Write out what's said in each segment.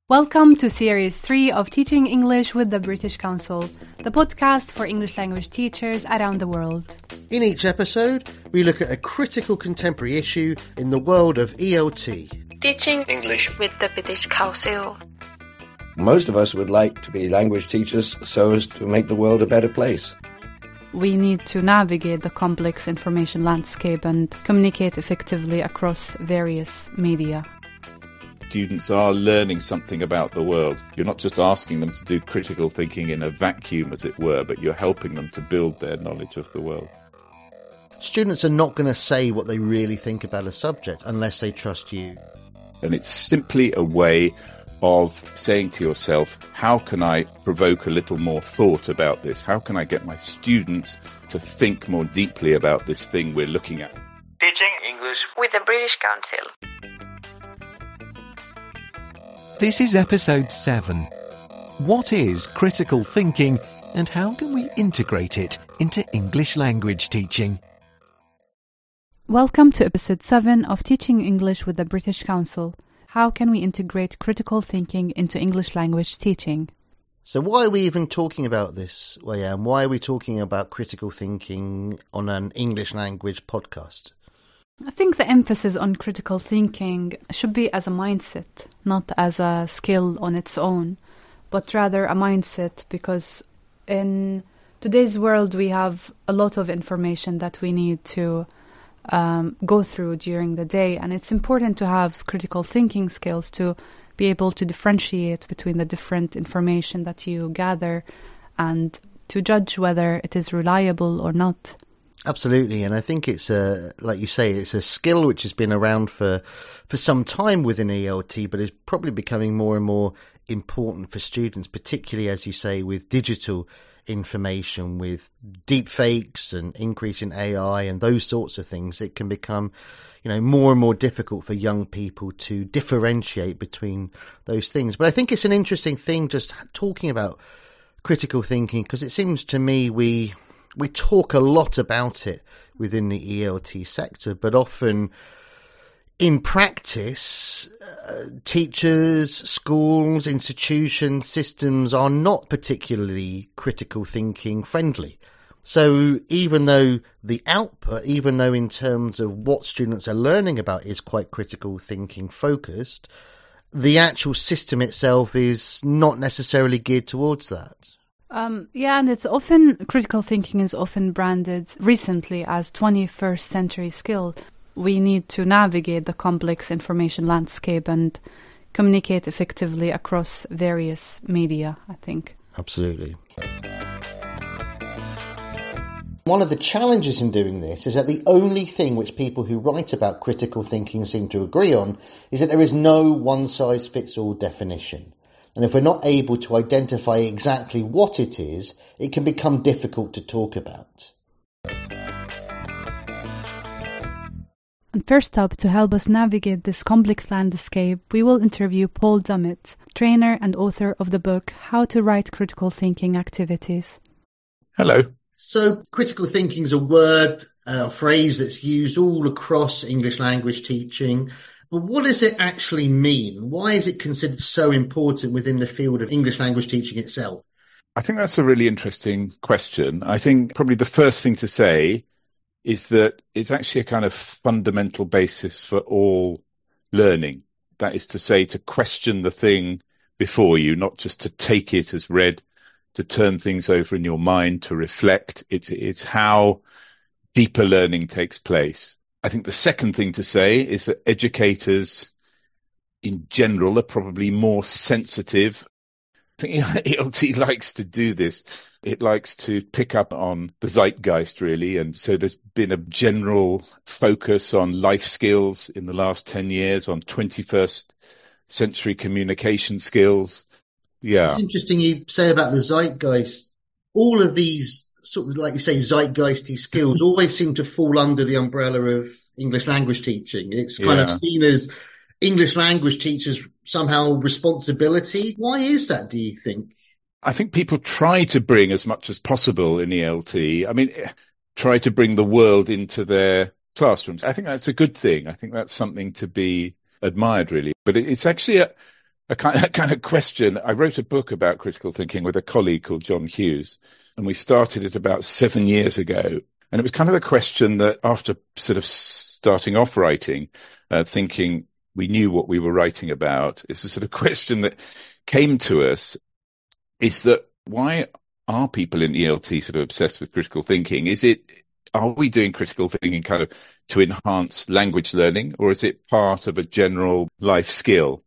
Welcome to Series 3 of Teaching English with the British Council, the podcast for English language teachers around the world. In each episode, we look at a critical contemporary issue in the world of ELT. Teaching English with the British Council. Most of us would like to be language teachers so as to make the world a better place. We need to navigate the complex information landscape and communicate effectively across various media. Students are learning something about the world. You're not just asking them to do critical thinking in a vacuum, as it were, but you're helping them to build their knowledge of the world. Students are not going to say what they really think about a subject unless they trust you. And it's simply a way of saying to yourself, how can I provoke a little more thought about this? How can I get my students to think more deeply about this thing we're looking at? Teaching English with the British Council. This is episode 7. What is critical thinking and how can we integrate it into English language teaching? Welcome to episode 7 of Teaching English with the British Council. How can we integrate critical thinking into English language teaching? So why are we even talking about this, Wayam? Why are we talking about critical thinking on an English language podcast? I think the emphasis on critical thinking should be as a mindset, not as a skill on its own, but rather a mindset, because in today's world we have a lot of information that we need to go through during the day, and it's important to have critical thinking skills to be able to differentiate between the different information that you gather and to judge whether it is reliable or not. Absolutely, and I think it's like you say, it's a skill which has been around for some time within ELT, but is probably becoming more and more important for students, particularly, as you say, with digital information, with deep fakes and increase in AI and those sorts of things. It can become, more and more difficult for young people to differentiate between those things. But I think it's an interesting thing just talking about critical thinking, because it seems to me we talk a lot about it within the ELT sector, but often in practice, teachers, schools, institutions, systems are not particularly critical thinking friendly. So even though the output, even though in terms of what students are learning about is quite critical thinking focused, the actual system itself is not necessarily geared towards that. And it's often, critical thinking is often branded recently as 21st century skill. We need to navigate the complex information landscape and communicate effectively across various media, I think. Absolutely. One of the challenges in doing this is that the only thing which people who write about critical thinking seem to agree on is that there is no one-size-fits-all definition. And if we're not able to identify exactly what it is, it can become difficult to talk about. And first up, to help us navigate this complex landscape, we will interview Paul Dummett, trainer and author of the book How to Write Critical Thinking Activities. Hello. So critical thinking is a word, a phrase that's used all across English language teaching. But what does it actually mean? Why is it considered so important within the field of English language teaching itself? I think that's a really interesting question. I think probably the first thing to say is that it's actually a kind of fundamental basis for all learning. That is to say, to question the thing before you, not just to take it as read, to turn things over in your mind, to reflect. It's how deeper learning takes place. I think the second thing to say is that educators in general are probably more sensitive. I think ELT likes to do this. It likes to pick up on the zeitgeist, really. And so there's been a general focus on life skills in the last 10 years, on 21st century communication skills. Yeah. It's interesting you say about the zeitgeist. All of these sort of, like you say, zeitgeisty skills always seem to fall under the umbrella of English language teaching. It's kind of seen as English language teachers' somehow responsibility. Why is that, do you think? I think people try to bring as much as possible in ELT. I mean, try to bring the world into their classrooms. I think that's a good thing. I think that's something to be admired, really. But it's actually a kind of question. I wrote a book about critical thinking with a colleague called John Hughes, and we started it about 7 years ago. And it was kind of the question that after sort of starting off writing, thinking we knew what we were writing about, it's the sort of question that came to us is that why are people in ELT sort of obsessed with critical thinking? Are we doing critical thinking kind of to enhance language learning, or is it part of a general life skill?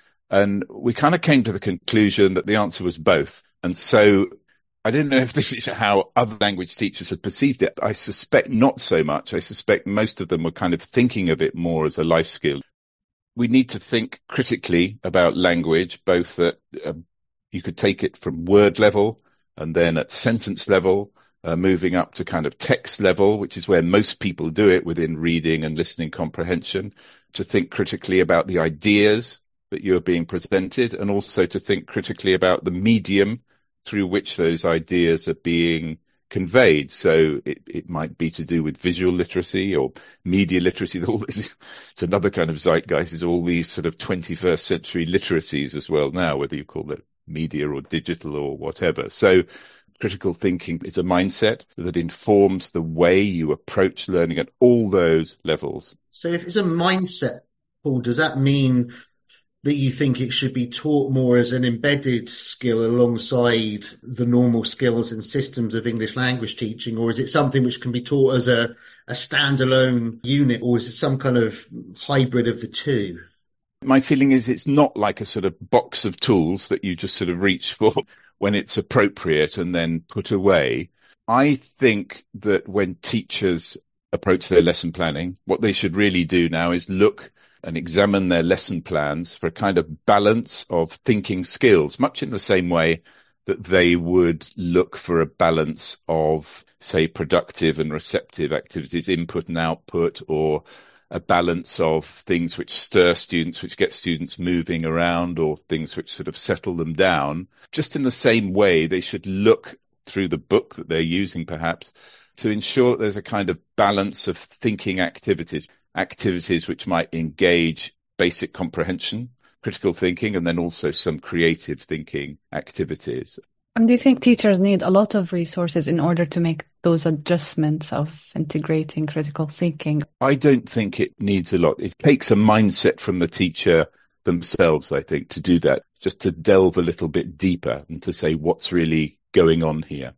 And we kind of came to the conclusion that the answer was both. And so I don't know if this is how other language teachers had perceived it. I suspect not so much. I suspect most of them were kind of thinking of it more as a life skill. We need to think critically about language, both that you could take it from word level and then at sentence level, moving up to kind of text level, which is where most people do it within reading and listening comprehension, to think critically about the ideas that you're being presented, and also to think critically about the medium through which those ideas are being conveyed. So it might be to do with visual literacy or media literacy. All this it's another kind of zeitgeist, is all these sort of 21st century literacies as well now, whether you call it media or digital or whatever. So critical thinking is a mindset that informs the way you approach learning at all those levels. So if it's a mindset, Paul, does that mean that you think it should be taught more as an embedded skill alongside the normal skills and systems of English language teaching, or is it something which can be taught as a standalone unit, or is it some kind of hybrid of the two? My feeling is it's not like a sort of box of tools that you just sort of reach for when it's appropriate and then put away. I think that when teachers approach their lesson planning, what they should really do now is look and examine their lesson plans for a kind of balance of thinking skills, much in the same way that they would look for a balance of, say, productive and receptive activities, input and output, or a balance of things which stir students, which get students moving around, or things which sort of settle them down. Just in the same way, they should look through the book that they're using, perhaps, to ensure that there's a kind of balance of thinking activities which might engage basic comprehension, critical thinking, and then also some creative thinking activities. And do you think teachers need a lot of resources in order to make those adjustments of integrating critical thinking? I don't think it needs a lot. It takes a mindset from the teacher themselves, I think, to do that, just to delve a little bit deeper and to say what's really going on here.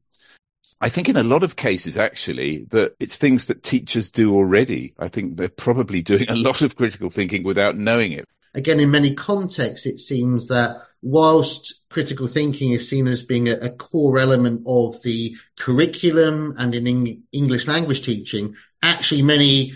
I think in a lot of cases, actually, that it's things that teachers do already. I think they're probably doing a lot of critical thinking without knowing it. Again, in many contexts, it seems that whilst critical thinking is seen as being a core element of the curriculum and in English language teaching, actually many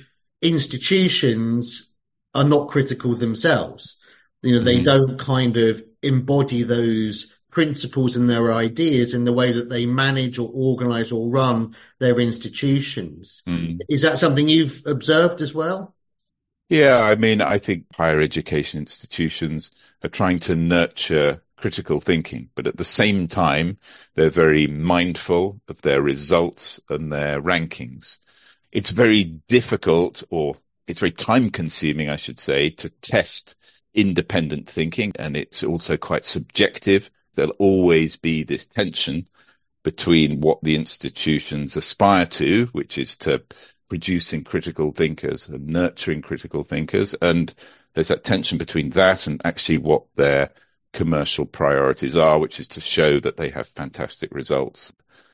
institutions are not critical themselves. You know, they don't kind of embody those principles and their ideas in the way that they manage or organize or run their institutions. Is that something you've observed as well? Yeah, I mean, I think higher education institutions are trying to nurture critical thinking, but at the same time, they're very mindful of their results and their rankings. It's very difficult, or it's very time consuming, I should say, to test independent thinking, and it's also quite subjective. There'll always be this tension between what the institutions aspire to, which is to producing critical thinkers and nurturing critical thinkers. And there's that tension between that and actually what their commercial priorities are, which is to show that they have fantastic results.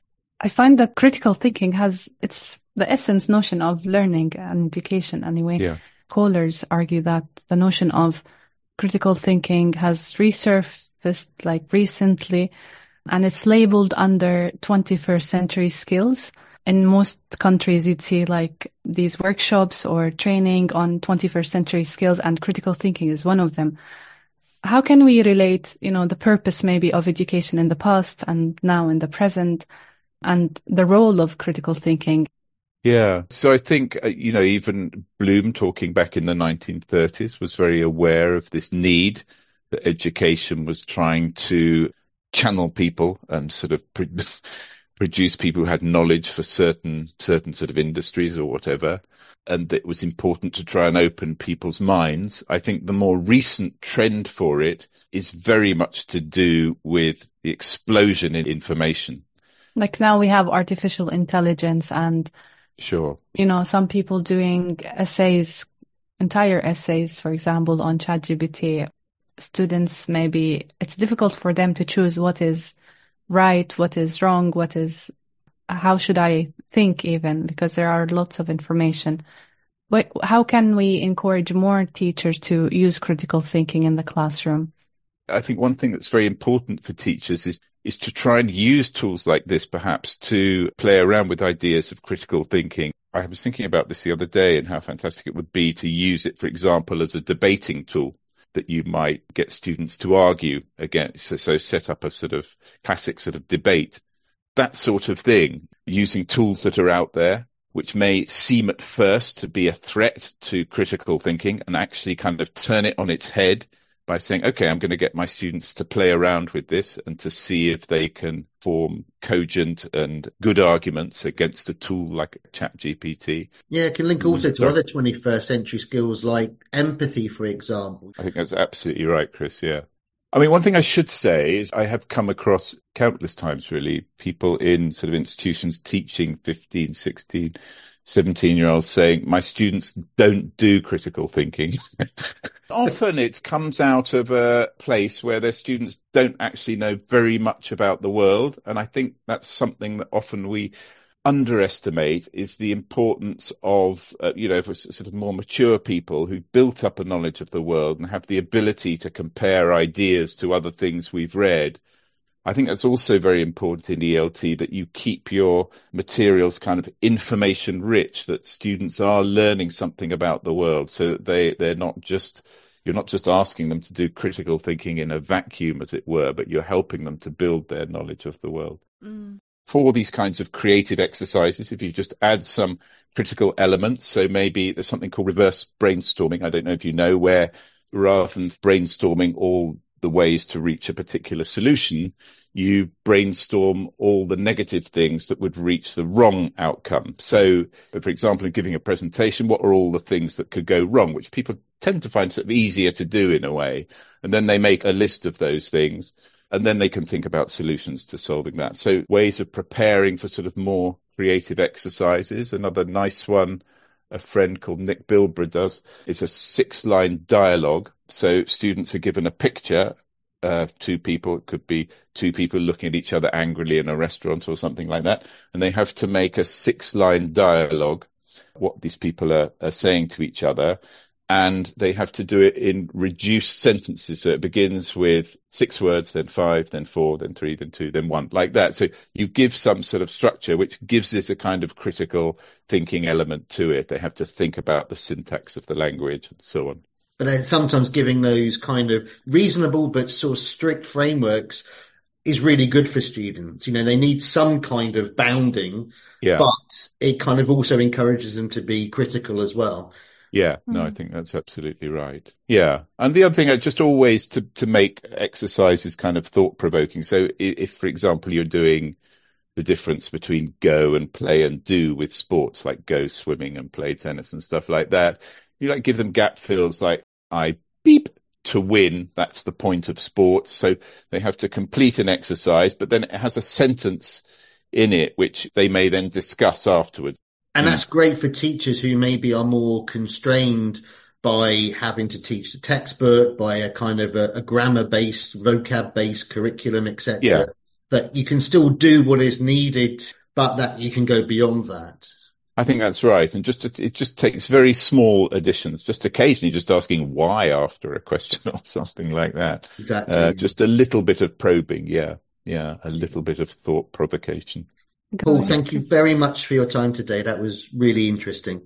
I find that critical thinking it's the essence notion of learning and education anyway. Yeah. Scholars argue that the notion of critical thinking has resurfaced like recently, and it's labeled under 21st century skills. In most countries, you'd see like these workshops or training on 21st century skills, and critical thinking is one of them. How can we relate, the purpose maybe of education in the past and now in the present, and the role of critical thinking? Yeah. So I think, even Bloom, talking back in the 1930s, was very aware of this need that education was trying to channel people and sort of produce people who had knowledge for certain sort of industries or whatever. and it was important to try and open people's minds. I think the more recent trend for it is very much to do with the explosion in information. Like now we have artificial intelligence and, sure, some people doing essays, entire essays, for example, on ChatGPT. Students, maybe it's difficult for them to choose what is right, what is wrong, how should I think even, because there are lots of information. How can we encourage more teachers to use critical thinking in the classroom? I think one thing that's very important for teachers is to try and use tools like this perhaps to play around with ideas of critical thinking. I was thinking about this the other day and how fantastic it would be to use it, for example, as a debating tool that you might get students to argue against. So set up a sort of classic sort of debate, that sort of thing, using tools that are out there, which may seem at first to be a threat to critical thinking, and actually kind of turn it on its head by saying, okay, I'm going to get my students to play around with this and to see if they can form cogent and good arguments against a tool like ChatGPT. Yeah, it can link also to other 21st century skills like empathy, for example. I think that's absolutely right, Chris, yeah. I mean, one thing I should say is I have come across countless times, really, people in sort of institutions teaching 15, 16, 17-year-olds saying, my students don't do critical thinking. Often it comes out of a place where their students don't actually know very much about the world. And I think that's something that often we underestimate, is the importance of, for sort of more mature people who built up a knowledge of the world and have the ability to compare ideas to other things we've read. I think that's also very important in ELT, that you keep your materials kind of information rich, that students are learning something about the world, so that you're not just asking them to do critical thinking in a vacuum, as it were, but you're helping them to build their knowledge of the world. For these kinds of creative exercises, if you just add some critical elements, so maybe there's something called reverse brainstorming, I don't know if you know, where rather than brainstorming all the ways to reach a particular solution, you brainstorm all the negative things that would reach the wrong outcome. So, for example, in giving a presentation, what are all the things that could go wrong, which people tend to find sort of easier to do in a way. And then they make a list of those things, and then they can think about solutions to solving that. So ways of preparing for sort of more creative exercises. Another nice one a friend called Nick Bilbrough does is a 6-line dialogue. So students are given a picture, two people, it could be two people looking at each other angrily in a restaurant or something like that. And they have to make a 6-line dialogue, what these people are saying to each other. And they have to do it in reduced sentences. So it begins with 6 words, then 5, then 4, then 3, then 2, then 1, like that. So you give some sort of structure, which gives it a kind of critical thinking element to it. They have to think about the syntax of the language and so on. But sometimes giving those kind of reasonable but sort of strict frameworks is really good for students. They need some kind of bounding, but it kind of also encourages them to be critical as well. Yeah, no, I think that's absolutely right. Yeah. And the other thing, just always to make exercises kind of thought-provoking. So if, for example, you're doing the difference between go and play and do with sports, like go swimming and play tennis and stuff like that, you give them gap fills like, I beep to win. That's the point of sport. So they have to complete an exercise, but then it has a sentence in it, which they may then discuss afterwards. And that's great for teachers who maybe are more constrained by having to teach the textbook, by a kind of a grammar-based, vocab-based curriculum, etc. Yeah. That you can still do what is needed, but that you can go beyond that. I think that's right. And it just takes very small additions, just occasionally just asking why after a question or something like that. Exactly. Just a little bit of probing. Yeah. A little bit of thought provocation. Paul, thank you very much for your time today. That was really interesting.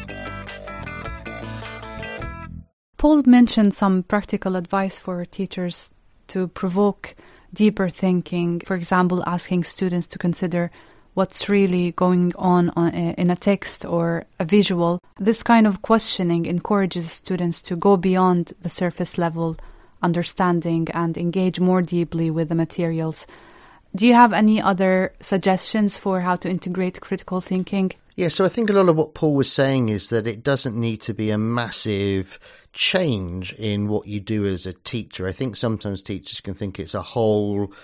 Paul mentioned some practical advice for teachers to provoke deeper thinking. For example, asking students to consider what's really going on in a text or a visual. This kind of questioning encourages students to go beyond the surface level understanding and engage more deeply with the materials. Do you have any other suggestions for how to integrate critical thinking? Yeah, so I think a lot of what Paul was saying is that it doesn't need to be a massive change in what you do as a teacher. I think sometimes teachers can think it's a whole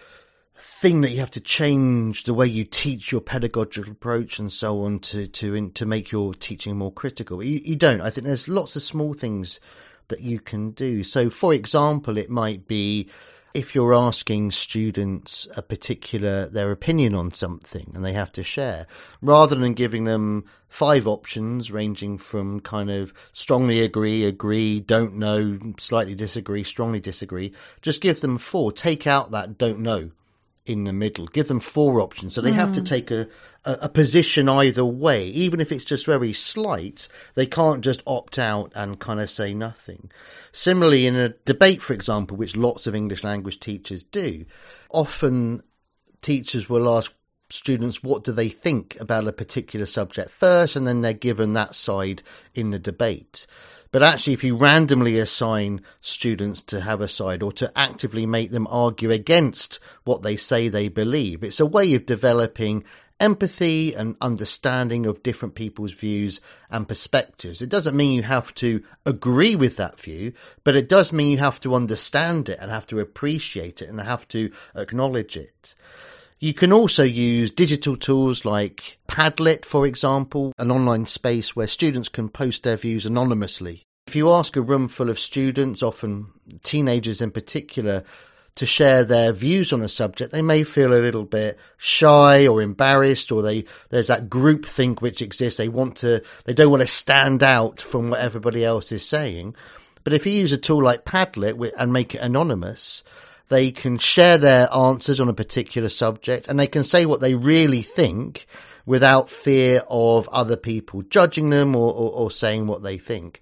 thing that you have to change the way you teach, your pedagogical approach and so on to make your teaching more critical. You don't. I think there's lots of small things that you can do. So, for example, it might be if you're asking students their opinion on something and they have to share, rather than giving them 5 options ranging from kind of strongly agree, don't know, slightly disagree, strongly disagree, just give them 4. Take out that don't know in the middle. Give them 4 options. So they have to take a position either way. Even if it's just very slight, they can't just opt out and kind of say nothing. Similarly, in a debate, for example, which lots of English language teachers do, often teachers will ask students what do they think about a particular subject first, and then they're given that side in the debate. But actually, if you randomly assign students to have a side or to actively make them argue against what they say they believe, it's a way of developing empathy and understanding of different people's views and perspectives. It doesn't mean you have to agree with that view, but it does mean you have to understand it and have to appreciate it and have to acknowledge it. You can also use digital tools like Padlet, for example, an online space where students can post their views anonymously. If you ask a room full of students, often teenagers in particular, to share their views on a subject, they may feel a little bit shy or embarrassed, or there's that groupthink which exists. They don't want to stand out from what everybody else is saying. But if you use a tool like Padlet and make it anonymous, they can share their answers on a particular subject and they can say what they really think without fear of other people judging them or saying what they think.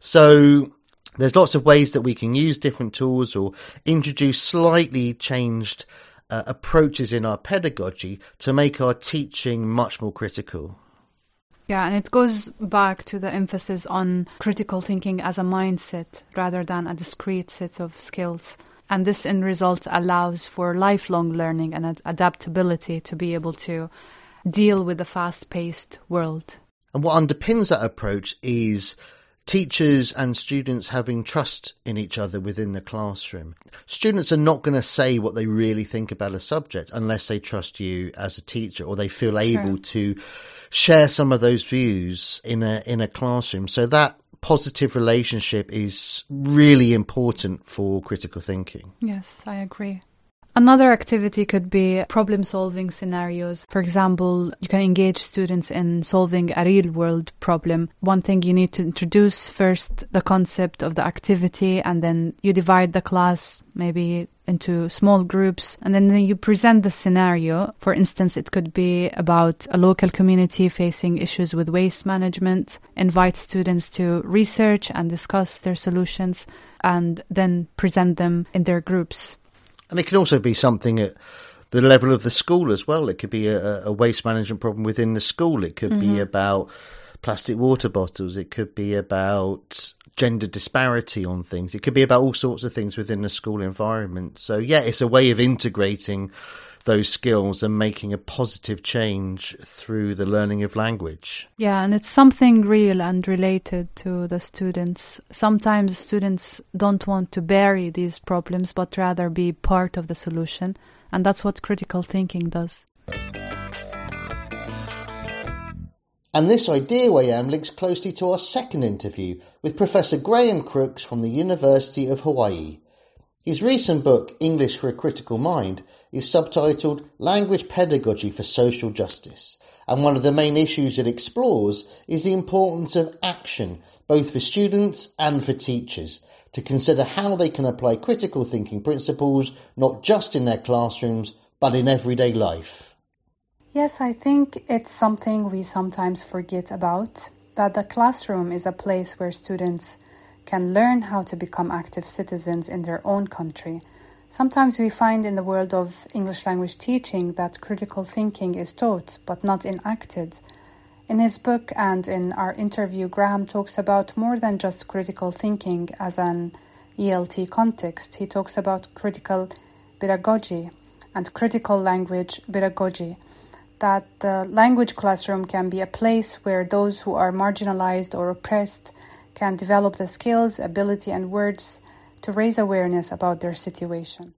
So there's lots of ways that we can use different tools or introduce slightly changed approaches in our pedagogy to make our teaching much more critical. Yeah, and it goes back to the emphasis on critical thinking as a mindset rather than a discrete set of skills. And this, in result, allows for lifelong learning and adaptability to be able to deal with the fast-paced world. And what underpins that approach is teachers and students having trust in each other within the classroom. Students are not going to say what they really think about a subject unless they trust you as a teacher or they feel able to share some of those views in a classroom. So that positive relationship is really important for critical thinking. Yes, I agree. Another activity could be problem-solving scenarios. For example, you can engage students in solving a real-world problem. One thing you need to introduce first the concept of the activity, and then you divide the class maybe into small groups, and then you present the scenario. For instance, it could be about a local community facing issues with waste management. Invite students to research and discuss their solutions, and then present them in their groups. And it can also be something at the level of the school as well. It could be a waste management problem within the school. It could be about plastic water bottles. It could be about gender disparity on things. It could be about all sorts of things within the school environment. So, yeah, it's a way of integrating those skills and making a positive change through the learning of language. Yeah, and it's something real and related to the students. Sometimes students don't want to bury these problems, but rather be part of the solution. And that's what critical thinking does. And this idea, Wayam, links closely to our second interview with Professor Graham Crooks from the University of Hawaii. His recent book, English for a Critical Mind, is subtitled Language Pedagogy for Social Justice, and one of the main issues it explores is the importance of action, both for students and for teachers, to consider how they can apply critical thinking principles not just in their classrooms, but in everyday life. Yes, I think it's something we sometimes forget about, that the classroom is a place where students can learn how to become active citizens in their own country. Sometimes we find in the world of English language teaching that critical thinking is taught but not enacted. In his book and in our interview, Graham talks about more than just critical thinking as an ELT context. He talks about critical pedagogy, and critical language pedagogy, that the language classroom can be a place where those who are marginalized or oppressed can develop the skills, ability, and words to raise awareness about their situation.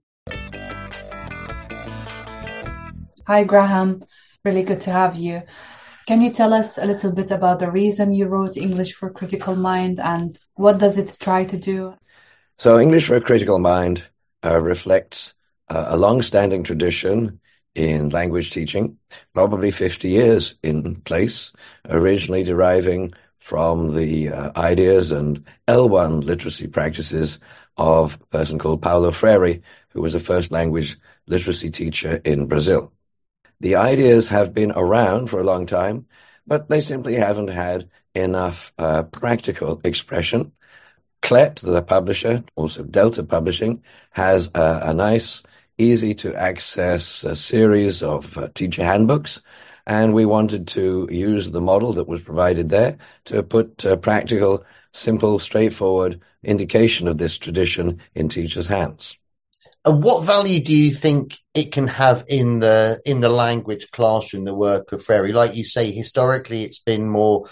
Hi, Graham. Really good to have you. Can you tell us a little bit about the reason you wrote English for Critical Mind and what does it try to do? So English for a Critical Mind reflects a long-standing tradition in language teaching, probably 50 years in place, originally deriving from the ideas and L1 literacy practices of a person called Paulo Freire, who was a first language literacy teacher in Brazil. The ideas have been around for a long time, but they simply haven't had enough practical expression. CLET, the publisher, also Delta Publishing, has a nice, easy-to-access series of teacher handbooks, and we wanted to use the model that was provided there to put practical, simple, straightforward indication of this tradition in teachers' hands. And what value do you think it can have in the language classroom, the work of Freire? Like you say, historically it's been more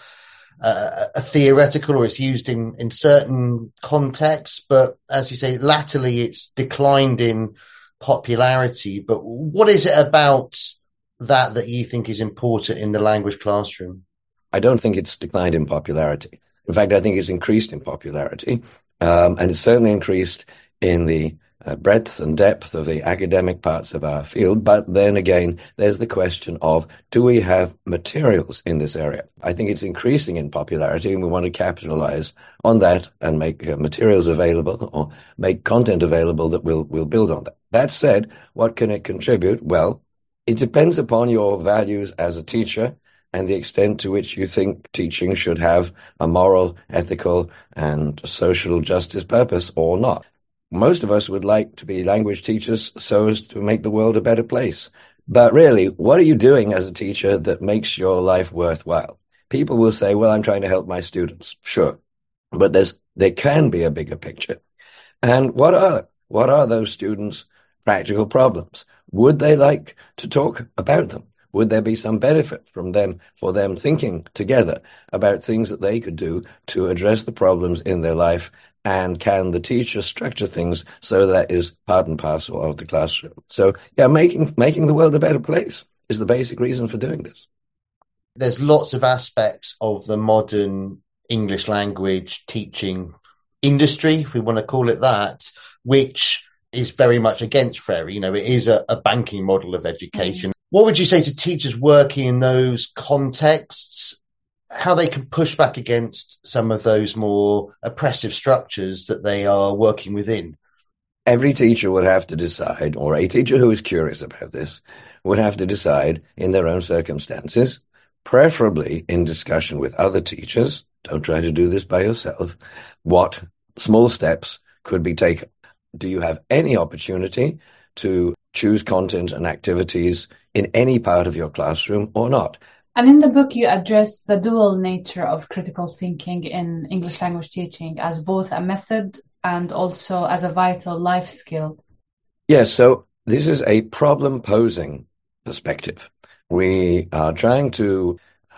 a theoretical, or it's used in certain contexts, but as you say, latterly it's declined in popularity. But what is it about that you think is important in the language classroom? I don't think it's declined in popularity. In fact, I think it's increased in popularity, and it's certainly increased in the breadth and depth of the academic parts of our field. But then again, there's the question of, do we have materials in this area? I think it's increasing in popularity, and we want to capitalize on that and make materials available or make content available that will build on that. That said, what can it contribute? Well, it depends upon your values as a teacher and the extent to which you think teaching should have a moral, ethical, and social justice purpose or not. Most of us would like to be language teachers so as to make the world a better place. But really, what are you doing as a teacher that makes your life worthwhile? People will say, well, I'm trying to help my students. Sure. But there can be a bigger picture. And what are those students' practical problems? Would they like to talk about them? Would there be some benefit for them thinking together about things that they could do to address the problems in their life? And can the teacher structure things so that is part and parcel of the classroom? So, yeah, making the world a better place is the basic reason for doing this. There's lots of aspects of the modern English language teaching industry, if we want to call it that, which is very much against Freire. You know, it is a banking model of education. What would you say to teachers working in those contexts, how they can push back against some of those more oppressive structures that they are working within? Every teacher would have to decide, or a teacher who is curious about this would have to decide in their own circumstances, preferably in discussion with other teachers. Don't try to do this by yourself. What small steps could be taken? Do you have any opportunity to choose content and activities in any part of your classroom or not? And in the book, you address the dual nature of critical thinking in English language teaching as both a method and also as a vital life skill. Yes, so this is a problem-posing perspective. We are trying to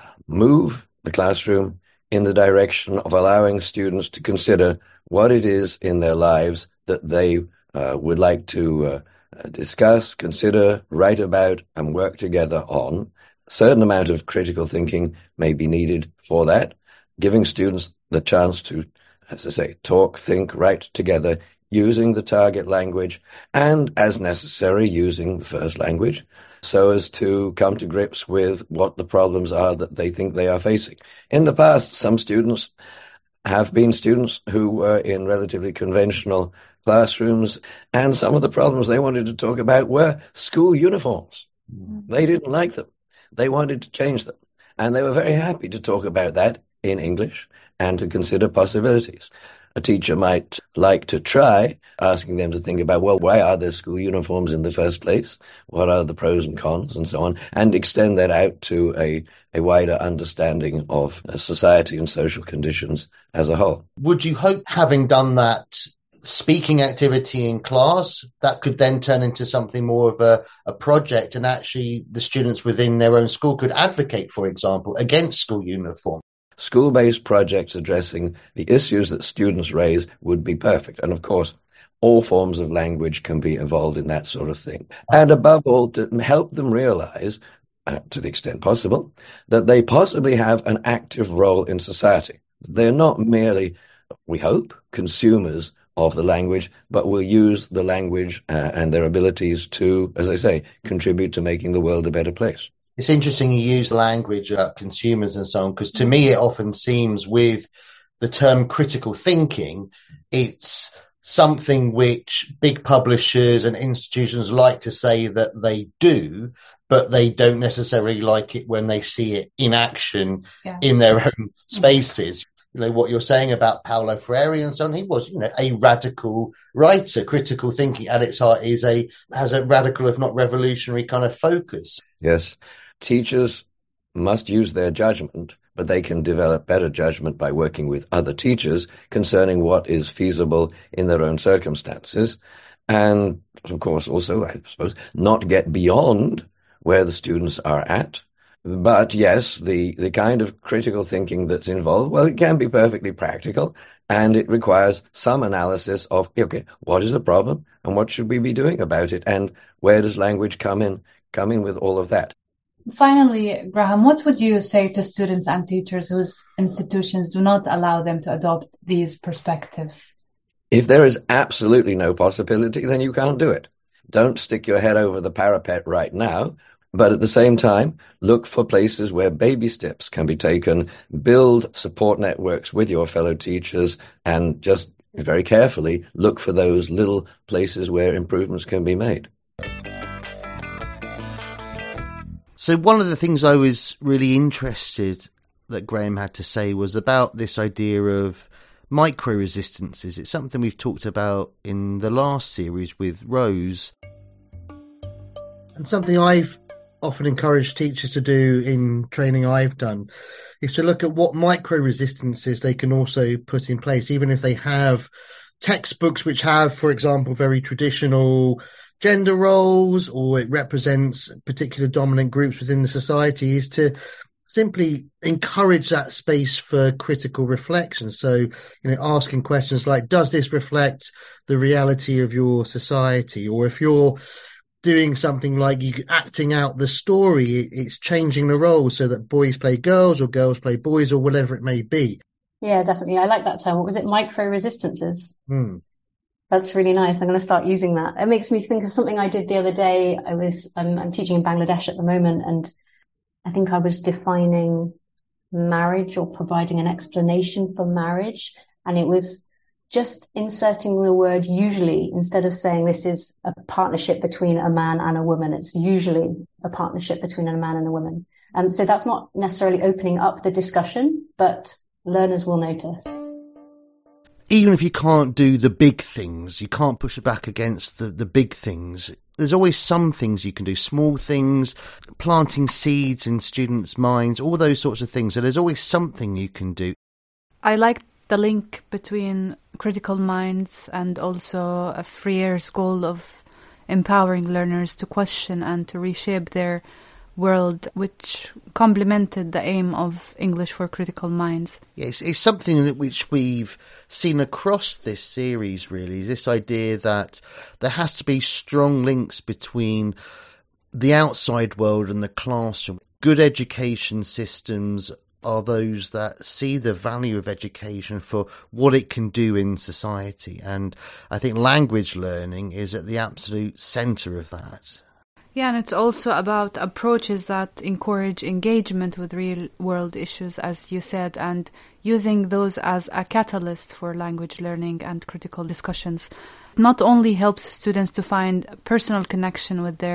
move the classroom in the direction of allowing students to consider what it is in their lives that they would like to discuss, consider, write about, and work together on. A certain amount of critical thinking may be needed for that, giving students the chance to, as I say, talk, think, write together using the target language and, as necessary, using the first language so as to come to grips with what the problems are that they think they are facing. In the past, some students have been students who were in relatively conventional classrooms, and some of the problems they wanted to talk about were school uniforms. They didn't like them. They wanted to change them. And they were very happy to talk about that in English and to consider possibilities. A teacher might like to try asking them to think about, well, why are there school uniforms in the first place? What are the pros and cons and so on? And extend that out to a wider understanding of society and social conditions as a whole. Would you hope, having done that speaking activity in class, that could then turn into something more of a project, and actually the students within their own school could advocate, for example, against school uniform. School-based projects addressing the issues that students raise would be perfect. And of course, all forms of language can be involved in that sort of thing. And above all, to help them realize, to the extent possible, that they possibly have an active role in society. They're not merely, we hope, consumers of the language, but will use the language and their abilities to, as I say, contribute to making the world a better place. It's interesting you use language about consumers and so on, because to me it often seems with the term critical thinking, it's something which big publishers and institutions like to say that they do, but they don't necessarily like it when they see it in action in their own spaces. You know, what you're saying about Paulo Freire and so on, he was, a radical writer. Critical thinking at its heart has a radical, if not revolutionary, kind of focus. Yes. Teachers must use their judgment, but they can develop better judgment by working with other teachers concerning what is feasible in their own circumstances. And, of course, also, I suppose, not get beyond where the students are at. But, yes, the kind of critical thinking that's involved, well, it can be perfectly practical, and it requires some analysis of, okay, what is the problem, and what should we be doing about it, and where does language come in with all of that? Finally, Graham, what would you say to students and teachers whose institutions do not allow them to adopt these perspectives? If there is absolutely no possibility, then you can't do it. Don't stick your head over the parapet right now, but at the same time, look for places where baby steps can be taken, build support networks with your fellow teachers, and just very carefully look for those little places where improvements can be made. So one of the things I was really interested that Graham had to say was about this idea of micro-resistances. It's something we've talked about in the last series with Rose. And something I've often encouraged teachers to do in training I've done is to look at what micro-resistances they can also put in place, even if they have textbooks which have, for example, very traditional gender roles, or it represents particular dominant groups within the society, is to simply encourage that space for critical reflection. So, asking questions like, does this reflect the reality of your society? Or if you're doing something like you acting out the story, it's changing the roles so that boys play girls or girls play boys or whatever it may be. Yeah, definitely. I like that term. What was it? Micro-resistances. That's really nice. I'm going to start using that. It makes me think of something I did the other day. I'm teaching in Bangladesh at the moment, and I think I was defining marriage or providing an explanation for marriage. And it was just inserting the word usually, instead of saying this is a partnership between a man and a woman. It's usually a partnership between a man and a woman. So that's not necessarily opening up the discussion, but learners will notice. Even if you can't do the big things, you can't push it back against the big things. There's always some things you can do, small things, planting seeds in students' minds, all those sorts of things. So there's always something you can do. I like the link between critical minds and also a Freire's goal of empowering learners to question and to reshape their world, which complemented the aim of English for Critical Minds. Yes, it's something which we've seen across this series, really, is this idea that there has to be strong links between the outside world and the classroom. Good education systems are those that see the value of education for what it can do in society. And I think language learning is at the absolute centre of that. Yeah, and it's also about approaches that encourage engagement with real-world issues, as you said, and using those as a catalyst for language learning and critical discussions. Not only helps students to find personal connection with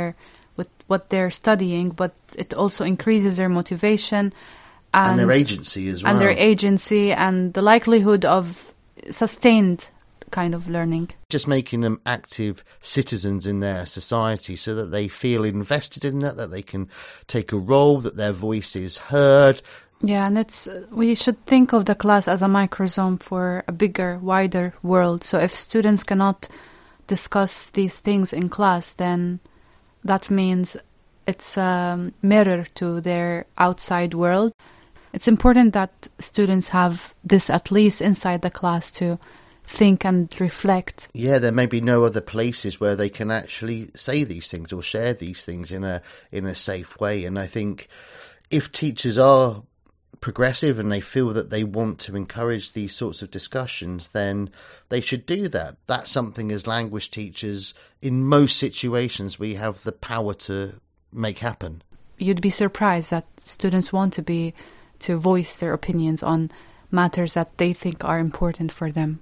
what they're studying, but it also increases their motivation and their agency as well. And their agency and the likelihood of sustained kind of learning. Just making them active citizens in their society so that they feel invested in that they can take a role, that their voice is heard, Yeah, and we should think of the class as a microsome for a bigger, wider world. So if students cannot discuss these things in class, then that means it's a mirror to their outside world. It's important that students have this at least inside the class to think and reflect. Yeah, there may be no other places where they can actually say these things or share these things in a safe way. And I think if teachers are progressive and they feel that they want to encourage these sorts of discussions, then they should do that. That's something as language teachers, in most situations, we have the power to make happen. You'd be surprised that students want to voice their opinions on matters that they think are important for them.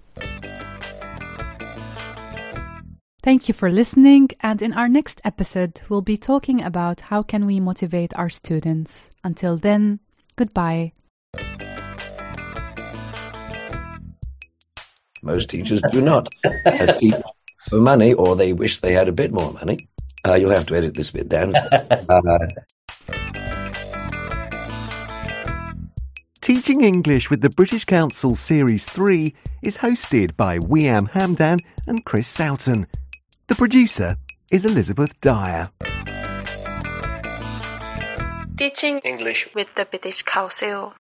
Thank you for listening, and in our next episode we'll be talking about how can we motivate our students. Until then, goodbye. Most teachers do not teach for money, or they wish they had a bit more money. You'll have to edit this bit down. Teaching English with the British Council Series 3 is hosted by Wiam Hamdan and Chris Soughton. The producer is Elizabeth Dyer. Teaching English with the British Council.